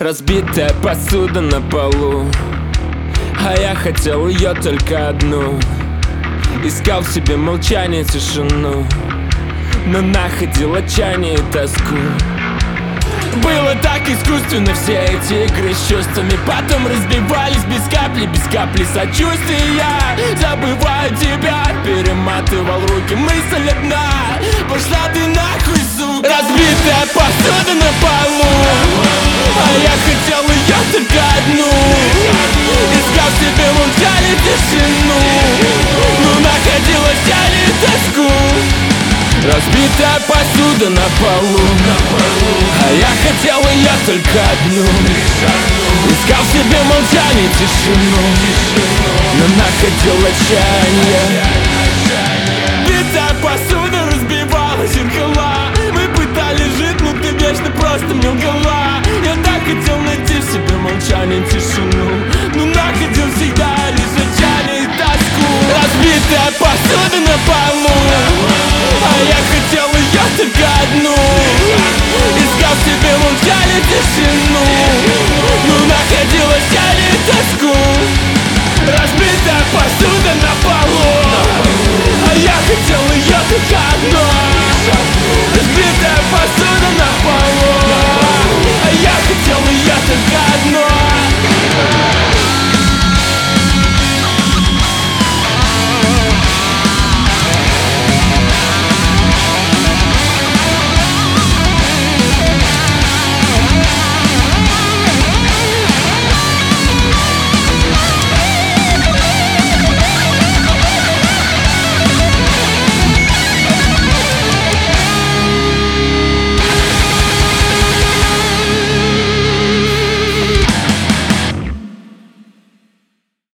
Разбитая посуда на полу, а я хотел ее только одну. Искал в себе молчание, тишину, но находил отчаяние и тоску. Было так искусственно все эти игры с чувствами, потом разбивались без капли сочувствия. Забываю тебя, перематывал руки, мысль одна: пошла ты нахуй, сука. Разбитая посуда на полу, а я хотел ее только одну. Искал в себе молчание, тишину, но находил отчаяние и тоску. Разбитая посуда на полу, а я хотел ее только одну. Искал в себе молчание, тишину, но находил отчаяние. Битая посуда разбивала зеркала. Мы пытались жить, но ты вечно просто мне лгала.